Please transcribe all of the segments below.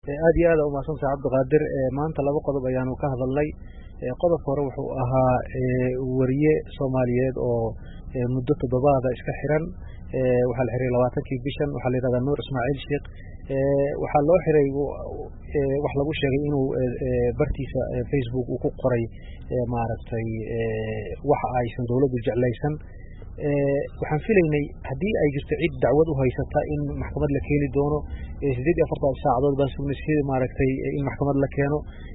aad iyo aad u mahadsantahay Cabdiqaadir maanta laba qodob ayaanu ka hadalnay qodobka hore wuxuu ahaa wariye Soomaaliyeed oo muddo toddobaad iska xiran waxa la xiray 20kii bishan waxa la yiraahdaa Nuur Ismaaciil Sheekh waxa loo xiray wax lagu sheegay inuu bartiisa Facebook uu ku qoray maaragtay waxa aysan dawladdu jeclaysan waxaan filaynay hadii ay jirto cid dacwad u haysata in maxkamad la keeni doono 48 saacadood baan sugnay maaragtay in maxkamad la keeno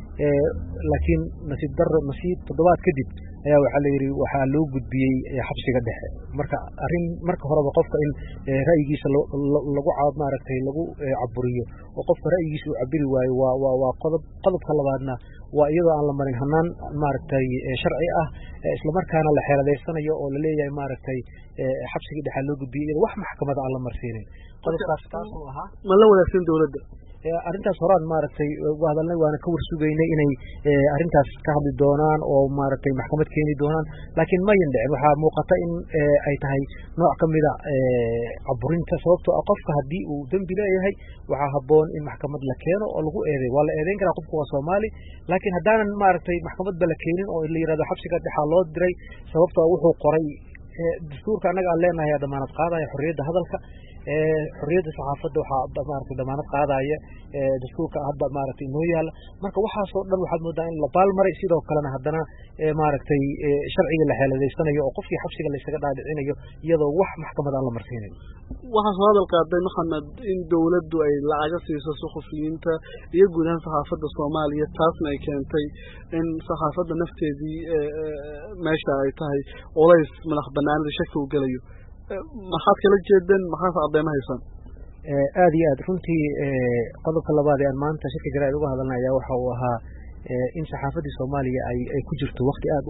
laakiin nasiib toddobaad kadib ayaa waxa la yiri waxa loo gudbiyay xabsiga dhexe marka horeba qofka in ra'yigiisa lagu maaragtay lagu caburiyo oo qofka ra'yigiisa uu cabiri waayo waa qodobka labaadna waa iyadoo aan la marin hanaan maaragtay sharci ah isla markaana la xeeladeysanayo oo la leeyahay maaragtay xabsiga dhexe loo gudbiyay wax maxkamad aan la marsiinin qodobkaas taas oo aha ma la wadaagsan dawladda arintaas horaan maaragtay wadalnay waana ka warsugaynay inay arintaas ka hadli doonaan oo maaragtay maxkamad keeni doonaan laakiin ma yindhicin waxa muuqata in ay tahay nooc kamida caburinta sababtoo ah qofka hadii uu dambi leeyahay waxa haboon in maxkamad la keeno oo lagu eedeeyo waa la eedeyn karaa qofku waa Soomaali laakiin hadaanan maaragtay maxkamad bala keenin oo la yiraahdo xabsiga dhexe loo diray sababtoo ah wuxuu qoray dastuurka anaga aan leenahay damaanad qaadaya xorriyadda hadalka xorriyadda saxaafadda waxa maaragtay damaanad qaadaya dastuurka hadda maaragtay inoo yaala marka waxaas oo dhan waxaad moodaa in la baalmaray sidoo kalena haddana maaragtay sharciga la xeeladeysanayo oo qofkii xabsiga la isaga dhaadhicinayo iyadoo wax maxkamad aan la marsiinin waxaa soo hadal qaaday maxamed in dawladdu ay lacaga siiso suxufiyiinta iyo guud ahaan saxaafadda Soomaaliya taasna ay keentay in saxaafadda nafteedii meesha ay tahay culays madax banaanida shaki u galayo maxaad kala jeedeen maxaad cadeymo haysan aad iyo aad runtii qodobka labaad ee maanta shirka jaraa'id uga hadalnaya waxa uu ahaa in saxaafadda Soomaaliya ay ku jirto waqti aad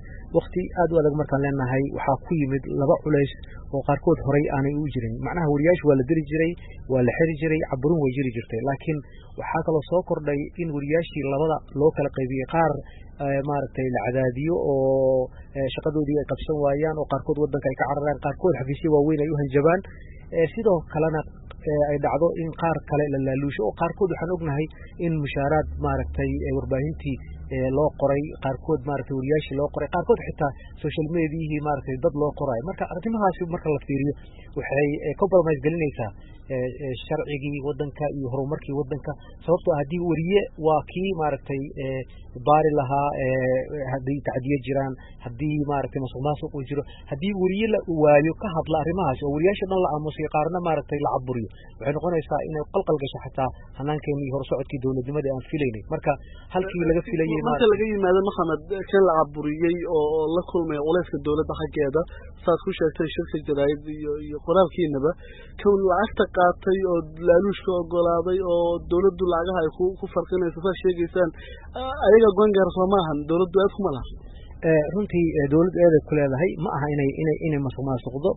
u adag markaan leenahay waxa ku yimid laba culays oo qaarkood horay aanay u jirin macnaha wariyaashu waa la diri jiray waa la xiri jiray caburin way jiri jirtay laakiin waxa kale soo kordhay in wariyaashii labada loo kala qaybiyay qaar maaragtay la cadaadiyo oo shaqadoodii ay qabsan waayaan oo qaarkood wadanka ay ka cararaan qaarkood xafiisyo waaweyn ay u hanjabaan sidoo kalena ay dhacdo in qaar kale la laaluusho oo qaarkood waxaan ognahay in mushaaraad maaragtay warbaahintii loo qoray qaarkood maaragtay wariyaashii loo qoray qaarkood xitaa social media maaragtay dad loo qoray marka arrimahaasi marka la fiiriyo waxay compromise galinaysaa sharcigii wadanka iyo horumarkii wadanka sababtoo ah hadii wariye waa kii maaragtay baari lahaa hadii tacdiye jiraan hadii maaragtay musuqmaasuq uu jiro hadii wariye la waayo ka hadla arrimahaas oo wariyaasha dhan la aamusay qaarna maaragtay la caburiyo waxay noqonaysaa inay qalqal gasho xataa hanaankeenii horsocodkii dawladnimada aan filaynay marka halkii laga filayay marka laga yimaado maxamed ka la caburiyay oo la kulmay culayska dawladda xaggeeda saad ku sheegtay shirka jaraa'id iyo qoraalkiinaba kan lacagta qaatay oo laaluushka ogolaaday oo dawladdu lacagaha ay ku farqinayso saad sheegaysaan ayaga go'aan Soomaaliya dawladdu aad kuma laha runtii dawladdu aad ku leedahay ma aha inay musuqmaasuqdo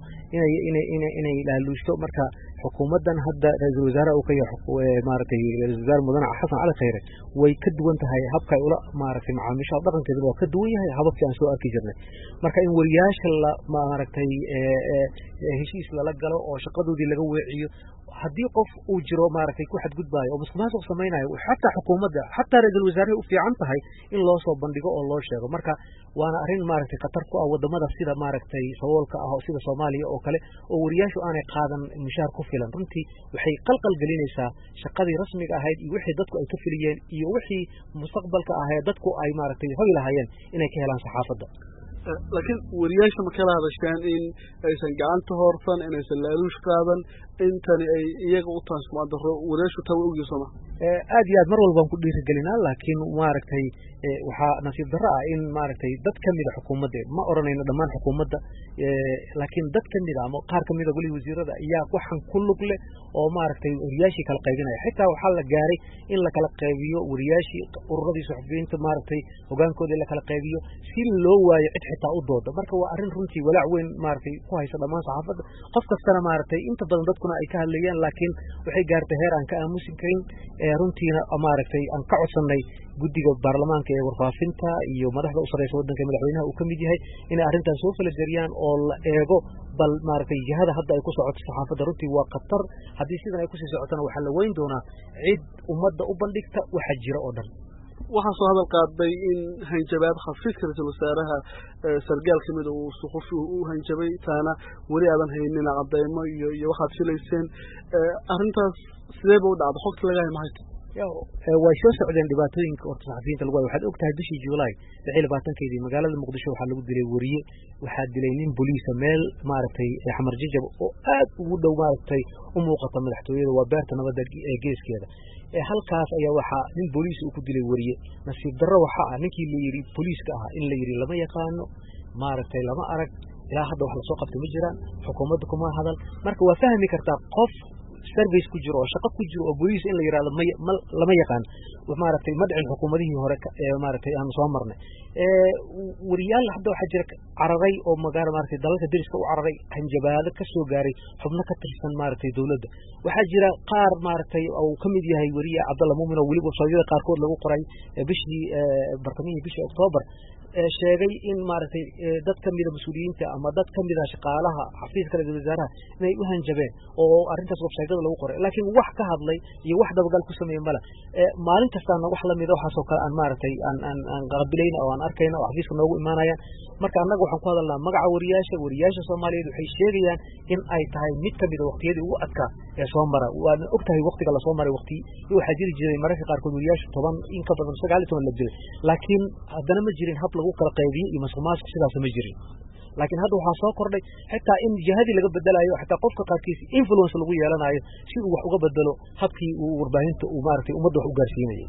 inay laaluushto marka xukuumadan hadda ra'iisul wasaaraha uu ka yahay maaragtay ra'iisul wasaar mudane Xasan Cali Khayre way ka duwan tahay habka ay ula maaragtay macaamiisha dhaqankeeda waa ka duwan yahay hababkii aan soo arki jirnay marka in wariyaasha la maaragtay heshiis lala galo oo shaqadoodii laga weeciyo hadii qof uu jiro maaragtay ku xadgudbaayo oo musuqmaasuq sameeynayo xataa xukuumadda xataa ra'iisul wasaaraha u fiican tahay in loo soo bandhigo oo loo sheego marka waana arrin maaragtay khatar ku ah wadamada sida maaragtay saboolka ah oo sida Soomaaliya oo kale oo wariyaashu aanay qaadan mushaar ku filan runtii waxay qalqal gelinaysaa shaqadii rasmiga ahayd iyo wixii dadku ay ka filiyeen iyo wixii mustaqbalka ahayd dadku ay maaragtay hoy lahaayeen inay ka helaan saxaafadda laakiin wariyaasha ma kala hadasheen in aysan gacanta hoorsan inaysan laaluush qaadan intani ay iyaga u taasmaadaro wariyaashu taa u geysoma aad iyo aad mar walba ku dhiirigelinaa laakiin maaragtay waxa nasiib darro ah in maaragtay dad kamida xukuumadda ma oranayno dhammaan xukuumadda laakiin dad kamida ama qaar kamida wali wasiirada ayaa waxan ku lug leh oo maaragtay wariyaashii kala qaybinaya xitaa waxa la gaaray in la kala qaybiyo wariyaashii ururadii suxufiyiinta maaragtay hogaankooda la kala qaybiyo si loo waayo cid xitaa u dooda marka waa arrin runtii walaac weyn maaragtay ku haysa dhammaan saxaafadda qof kastana maaragtay inta badan dadkuna ay ka hadlayaan laakiin waxay gaartay heer aan ka aamusin karin runtiina maaragtay aan ka codsannay guddiga baarlamaanka ee warfaafinta iyo madaxda u sarreysa waddanka madaxweynaha uu ka mid yahay inay arrintaas soo falageliyaan oo la eego bal maaragtay jihada hadda ay ku socoto saxaafadda runtii waa khatar haddii sidan ay kusii socotana waxaa la weyn doonaa cid ummadda u bandhigta waxa jira oo dhan waxaa soo hadal qaaday in hanjabaad xafiiska ra-iisul wasaaraha sargaal ka mida uu suxufi u hanjabay taana weli aadan haynin cadeymo iyo waxaad filayseen arrintaas sidee ba u dhacda xogta laga hay maxay way soo socdeen dhibaatooyinka horta saxafiyiinta lagu hayo waxaad ogtahay bishii July 2020 magaalada Muqdisho waxaa lagu dilay wariye waxaa dilay nin booliisa meel maaragtay xamar jajab oo aad ugu dhow maaragtay u muuqata madaxtooyada waa beerta nabadda ee geeskeeda halkaas ayaa waxaa nin booliis uu ku dilay wariye nasiib darro waxa ah ninkii la yiri booliiska ah in la yiri lama yaqaano maaragtay lama arag ilaa hadda wax la soo qabtay ma jiraan xukuumadda kuma hadal marka waa fahmi kartaa qof service ku jiro oo shaqo ku jiro oo booliis in la yiraahdo lama yaqaan maaragtay madcin xukuumadihii hore maaragtay aan soo marnay wariyaal hadda waxa jira cararay oo magaala maaragtay dalalka dariska u cararay hanjabaado ka soo gaaray xubno ka tirsan maaragtay dawladda waxaa jira qaar maaragtay oo ka mid yahay wariye Cabdalla Muumin oo waliba sooyada qaarkood lagu qoray bishii bartamihii bishii October sheegay in maaragtay dad ka mid ah mas'uuliyiinta ama dad ka mid ah shaqaalaha xafiiska ra-iisul wasaaraha inay u hanjabeen oo arrintaas website-da lagu qoray laakiin wax ka hadlay iyo wax dabagal ku sameeyay mala maalin kastaana wax la mid ah waxaas oo kale aan maaragtay aan qabilayna oo aan arkayna oo xafiiska noogu imaanayaan marka annaga waxaan ku hadalnaa magaca wariyaasha Soomaaliyeed waxay sheegayaan in ay tahay mid ka mid ah waqtiyadii ugu adkaa ee soo mara waana ogtahay waqtiga la soo maray waqti waxa jiri jiray mararka qaarkood wariyaasha 10 in ka badan 19 la dilay laakiin haddana ma jirin hab lagu kala qaybiyo iyo mas'uuliyaad sidaas ma jirin laakiin hadda waxaa soo kordhay xitaa in jihadii laga bedelayo xitaa qofka qaarkiis influence lagu yeelanayo si uu wax uga bedelo habkii uu warbaahinta uu maaragtay ummadda wax u gaarsiinayo